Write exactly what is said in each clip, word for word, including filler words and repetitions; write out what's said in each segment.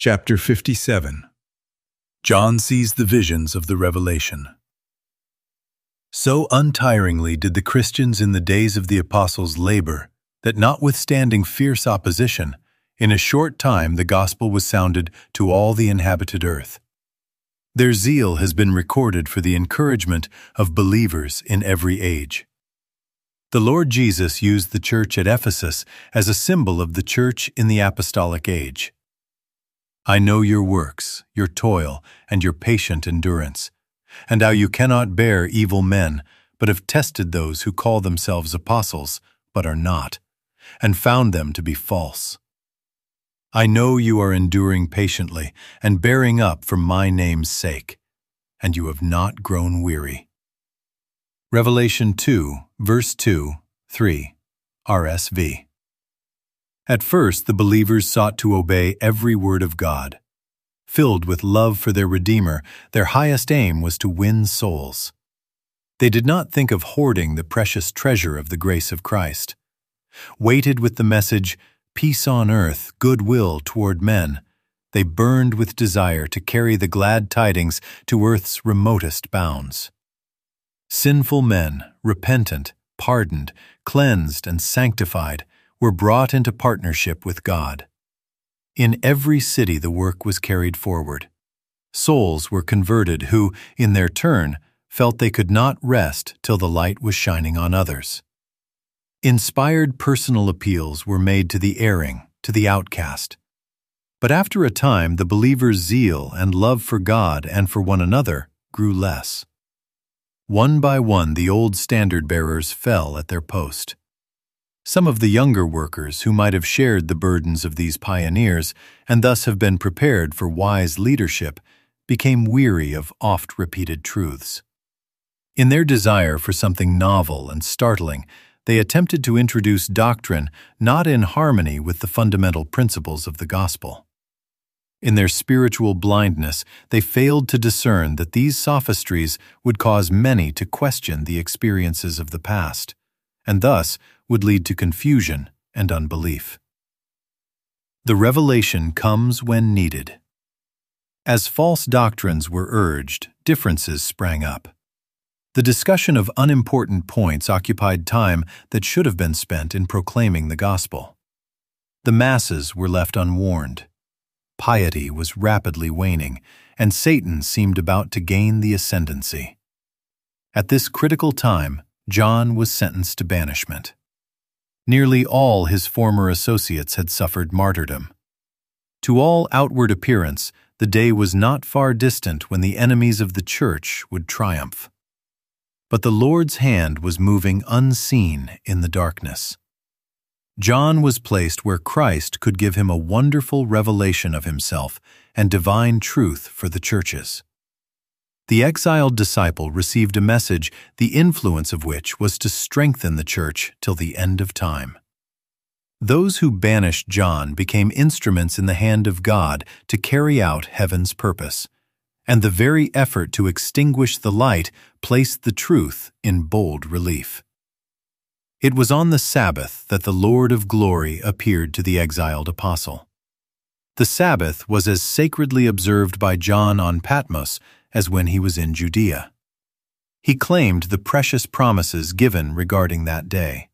Chapter fifty-seven. John sees the visions of the Revelation. So untiringly did the Christians in the days of the apostles labor that, notwithstanding fierce opposition, in a short time the gospel was sounded to all the inhabited earth. Their zeal has been recorded for the encouragement of believers in every age. The Lord Jesus used the church at Ephesus as a symbol of the church in the apostolic age. I know your works, your toil, and your patient endurance, and how you cannot bear evil men, but have tested those who call themselves apostles, but are not, and found them to be false. I know you are enduring patiently and bearing up for my name's sake, and you have not grown weary. Revelation two, verse two, three, R S V. At first, the believers sought to obey every word of God. Filled with love for their Redeemer, their highest aim was to win souls. They did not think of hoarding the precious treasure of the grace of Christ. Weighted with the message, peace on earth, goodwill toward men, they burned with desire to carry the glad tidings to earth's remotest bounds. Sinful men, repentant, pardoned, cleansed, and sanctified, were brought into partnership with God. In every city the work was carried forward. Souls were converted who, in their turn, felt they could not rest till the light was shining on others. Inspired personal appeals were made to the erring, to the outcast. But after a time, the believer's zeal and love for God and for one another grew less. One by one, the old standard-bearers fell at their post. Some of the younger workers who might have shared the burdens of these pioneers and thus have been prepared for wise leadership became weary of oft-repeated truths. In their desire for something novel and startling, they attempted to introduce doctrine not in harmony with the fundamental principles of the gospel. In their spiritual blindness, they failed to discern that these sophistries would cause many to question the experiences of the past, and thus would lead to confusion and unbelief. The revelation comes when needed. As false doctrines were urged, differences sprang up. The discussion of unimportant points occupied time that should have been spent in proclaiming the gospel. The masses were left unwarned. Piety was rapidly waning, and Satan seemed about to gain the ascendancy. At this critical time, John was sentenced to banishment. Nearly all his former associates had suffered martyrdom. To all outward appearance, the day was not far distant when the enemies of the church would triumph. But the Lord's hand was moving unseen in the darkness. John was placed where Christ could give him a wonderful revelation of himself and divine truth for the churches. The exiled disciple received a message the influence of which was to strengthen the church till the end of time. Those who banished John became instruments in the hand of God to carry out heaven's purpose, and the very effort to extinguish the light placed the truth in bold relief. It was on the Sabbath that the Lord of glory appeared to the exiled apostle. The Sabbath was as sacredly observed by John on Patmos as when he was in Judea. He claimed the precious promises given regarding that day.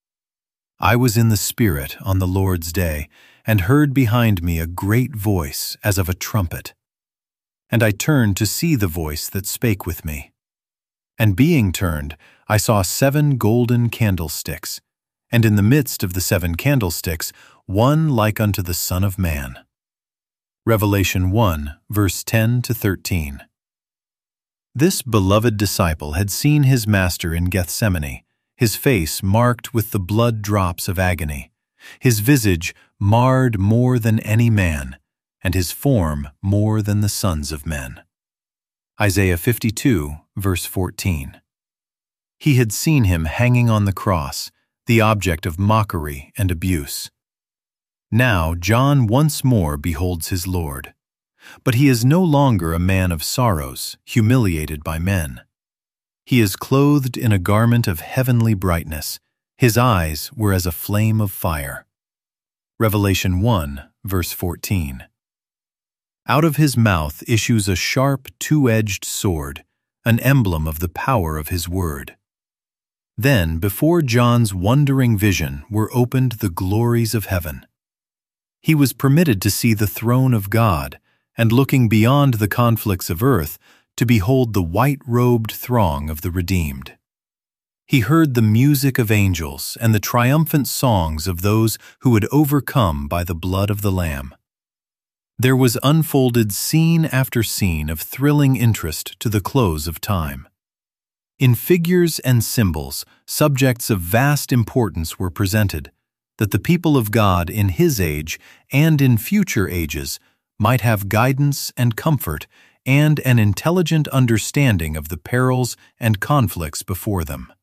I was in the Spirit on the Lord's day, and heard behind me a great voice as of a trumpet. And I turned to see the voice that spake with me. And being turned, I saw seven golden candlesticks, and in the midst of the seven candlesticks, one like unto the Son of Man. Revelation one, verse ten to thirteen. This beloved disciple had seen his master in Gethsemane, his face marked with the blood drops of agony, his visage marred more than any man, and his form more than the sons of men. Isaiah fifty-two, verse fourteen. He had seen him hanging on the cross, the object of mockery and abuse. Now John once more beholds his Lord. But he is no longer a man of sorrows, humiliated by men. He is clothed in a garment of heavenly brightness. His eyes were as a flame of fire. Revelation one, verse fourteen. Out of his mouth issues a sharp, two-edged sword, an emblem of the power of his word. Then, before John's wondering vision, were opened the glories of heaven. He was permitted to see the throne of God, and looking beyond the conflicts of earth, to behold the white-robed throng of the redeemed. He heard the music of angels and the triumphant songs of those who had overcome by the blood of the Lamb. There was unfolded scene after scene of thrilling interest to the close of time. In figures and symbols, subjects of vast importance were presented, that the people of God in his age and in future ages might have guidance and comfort and an intelligent understanding of the perils and conflicts before them.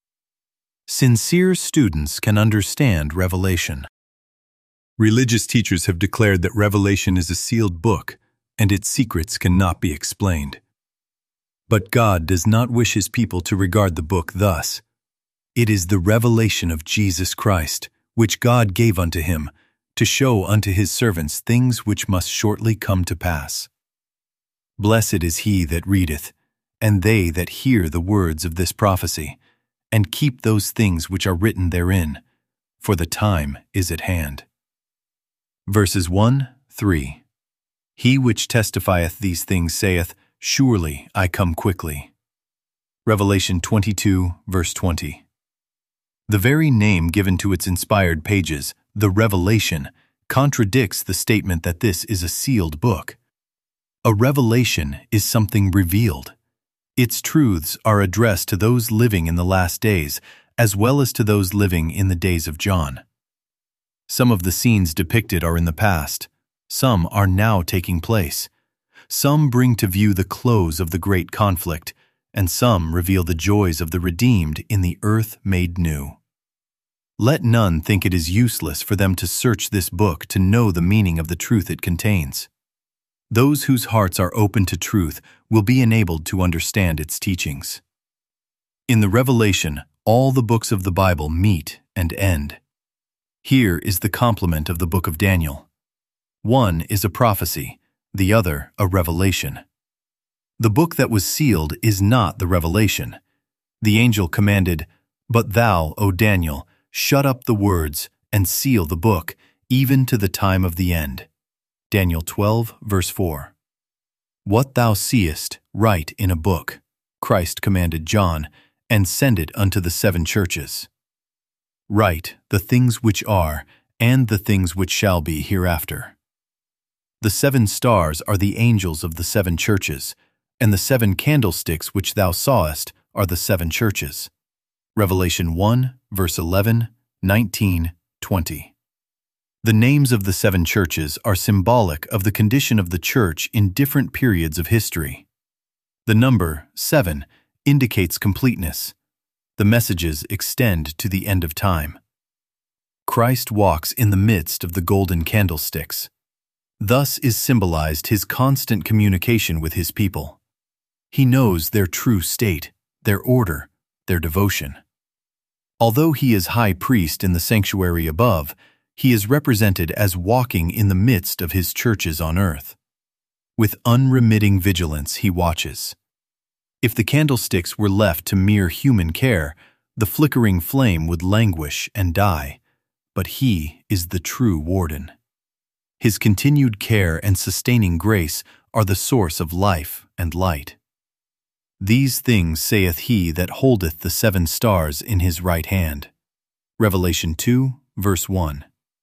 Sincere students can understand Revelation. Religious teachers have declared that Revelation is a sealed book, and its secrets cannot be explained. But God does not wish his people to regard the book thus. It is the revelation of Jesus Christ, which God gave unto him, to show unto his servants things which must shortly come to pass. Blessed is he that readeth, and they that hear the words of this prophecy, and keep those things which are written therein, for the time is at hand. Verses one, three. He which testifieth these things saith, Surely I come quickly. Revelation twenty-two, verse twenty. The very name given to its inspired pages, the Revelation, contradicts the statement that this is a sealed book. A revelation is something revealed. Its truths are addressed to those living in the last days, as well as to those living in the days of John. Some of the scenes depicted are in the past. Some are now taking place. Some bring to view the close of the great conflict, and some reveal the joys of the redeemed in the earth made new. Let none think it is useless for them to search this book to know the meaning of the truth it contains. Those whose hearts are open to truth will be enabled to understand its teachings. In the Revelation, all the books of the Bible meet and end. Here is the complement of the book of Daniel. One is a prophecy, the other a revelation. The book that was sealed is not the revelation. The angel commanded, But thou, O Daniel, shut up the words and seal the book, even to the time of the end. Daniel twelve, verse four. What thou seest, write in a book, Christ commanded John, and send it unto the seven churches. Write the things which are, and the things which shall be hereafter. The seven stars are the angels of the seven churches, and the seven candlesticks which thou sawest are the seven churches. Revelation one, verse eleven, nineteen, twenty. The names of the seven churches are symbolic of the condition of the church in different periods of history. The number, seven, indicates completeness. The messages extend to the end of time. Christ walks in the midst of the golden candlesticks. Thus is symbolized his constant communication with his people. He knows their true state, their order, their devotion. Although he is high priest in the sanctuary above, he is represented as walking in the midst of his churches on earth. With unremitting vigilance he watches. If the candlesticks were left to mere human care, the flickering flame would languish and die, but he is the true warden. His continued care and sustaining grace are the source of life and light. These things saith he that holdeth the seven stars in his right hand. Revelation two, verse one.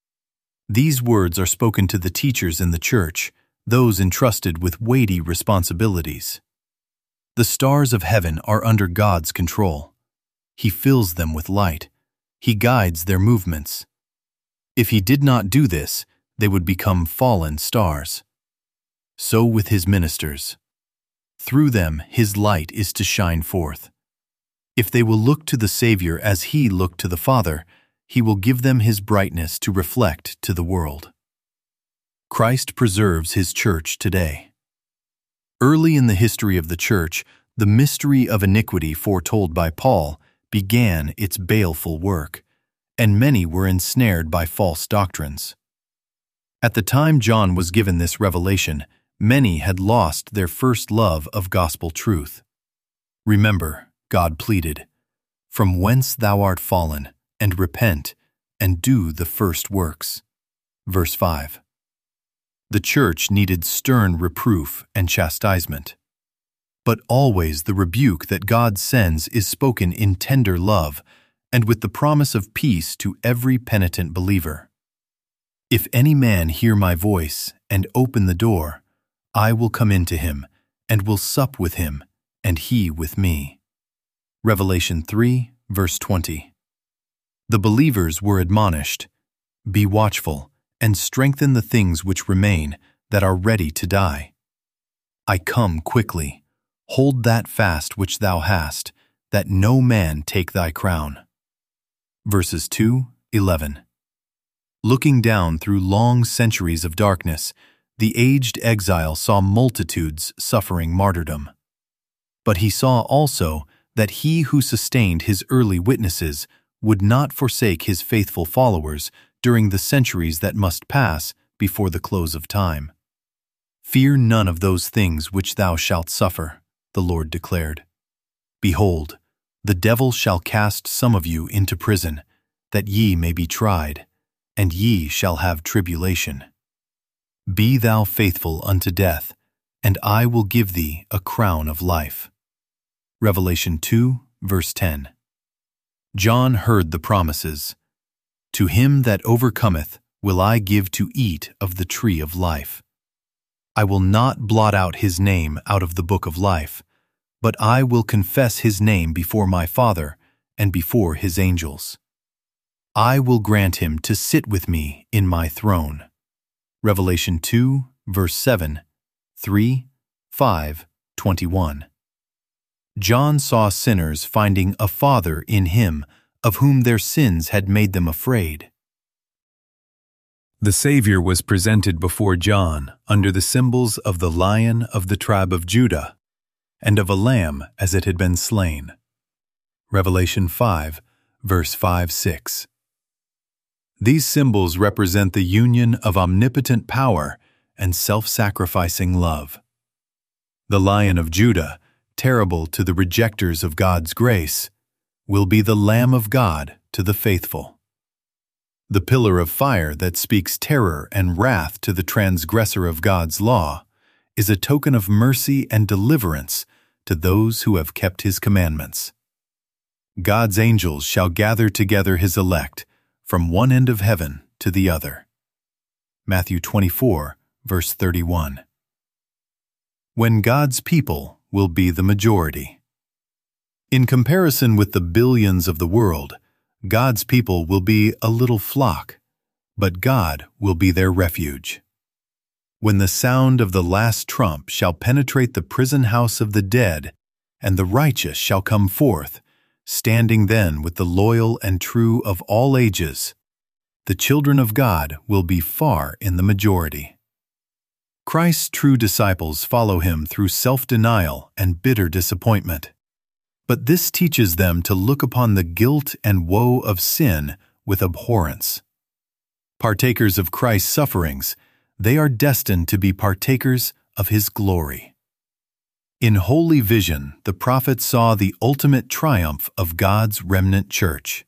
These words are spoken to the teachers in the church, those entrusted with weighty responsibilities. The stars of heaven are under God's control. He fills them with light. He guides their movements. If he did not do this, they would become fallen stars. So with his ministers. Through them his light is to shine forth. If they will look to the Savior as he looked to the Father, he will give them his brightness to reflect to the world. Christ preserves his church today. Early in the history of the church, the mystery of iniquity foretold by Paul began its baleful work, and many were ensnared by false doctrines. At the time John was given this revelation, many had lost their first love of gospel truth. Remember, God pleaded, "From whence thou art fallen, and repent, and do the first works." Verse five. The church needed stern reproof and chastisement. But always the rebuke that God sends is spoken in tender love and with the promise of peace to every penitent believer. "If any man hear my voice and open the door, I will come into him and will sup with him, and he with me." Revelation three, verse twenty. The believers were admonished, "Be watchful, and strengthen the things which remain that are ready to die. I come quickly. Hold that fast which thou hast, that no man take thy crown." Verses two, eleven. Looking down through long centuries of darkness, the aged exile saw multitudes suffering martyrdom. But he saw also that he who sustained his early witnesses would not forsake his faithful followers during the centuries that must pass before the close of time. "Fear none of those things which thou shalt suffer," the Lord declared. "Behold, the devil shall cast some of you into prison, that ye may be tried, and ye shall have tribulation. Be thou faithful unto death, and I will give thee a crown of life." Revelation two, verse ten. John heard the promises. "To him that overcometh will I give to eat of the tree of life. I will not blot out his name out of the book of life, but I will confess his name before my Father and before his angels. I will grant him to sit with me in my throne." Revelation two, verse seven, three, five, twenty-one. John saw sinners finding a Father in him of whom their sins had made them afraid. The Savior was presented before John under the symbols of the Lion of the tribe of Judah and of a lamb as it had been slain. Revelation five, verse five, six. These symbols represent the union of omnipotent power and self-sacrificing love. The Lion of Judah, terrible to the rejectors of God's grace, will be the Lamb of God to the faithful. The pillar of fire that speaks terror and wrath to the transgressor of God's law is a token of mercy and deliverance to those who have kept his commandments. God's angels shall gather together his elect from one end of heaven to the other. Matthew twenty-four, verse thirty-one. When God's people will be the majority. In comparison with the billions of the world, God's people will be a little flock, but God will be their refuge. When the sound of the last trump shall penetrate the prison house of the dead, and the righteous shall come forth, standing then with the loyal and true of all ages, the children of God will be far in the majority. Christ's true disciples follow him through self-denial and bitter disappointment. But this teaches them to look upon the guilt and woe of sin with abhorrence. Partakers of Christ's sufferings, they are destined to be partakers of his glory. In holy vision, the prophet saw the ultimate triumph of God's remnant church.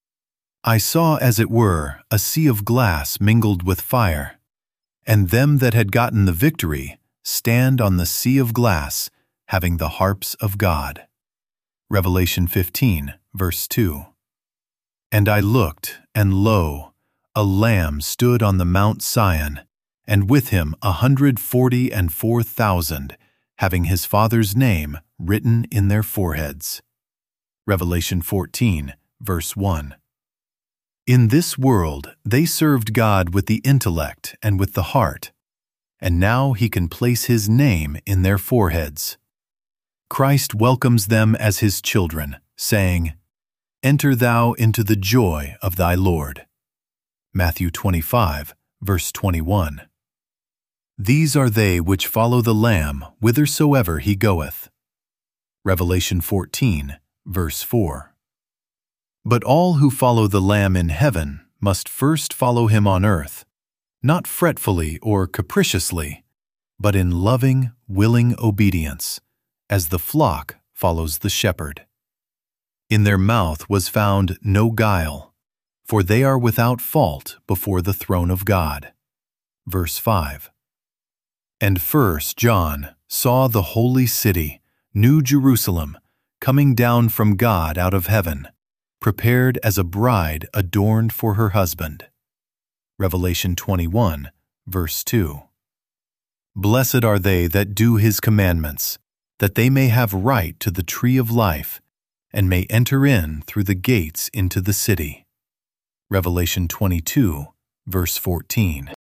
"I saw, as it were, a sea of glass mingled with fire, and them that had gotten the victory stand on the sea of glass, having the harps of God." Revelation fifteen, verse two. "And I looked, and lo, a Lamb stood on the Mount Sion, and with him a hundred forty and four thousand, having his Father's name written in their foreheads." Revelation fourteen, verse one. In this world they served God with the intellect and with the heart, and now he can place his name in their foreheads. Christ welcomes them as his children, saying, "Enter thou into the joy of thy Lord." Matthew twenty-five, verse twenty-one. These are they which follow the Lamb whithersoever he goeth. Revelation fourteen, verse four. But all who follow the Lamb in heaven must first follow him on earth, not fretfully or capriciously, but in loving, willing obedience, as the flock follows the shepherd. In their mouth was found no guile, for they are without fault before the throne of God. Verse five. And first John saw the holy city, New Jerusalem, coming down from God out of heaven, prepared as a bride adorned for her husband. Revelation twenty-one, verse two. Blessed are they that do his commandments, that they may have right to the tree of life, and may enter in through the gates into the city. Revelation twenty-two, verse fourteen.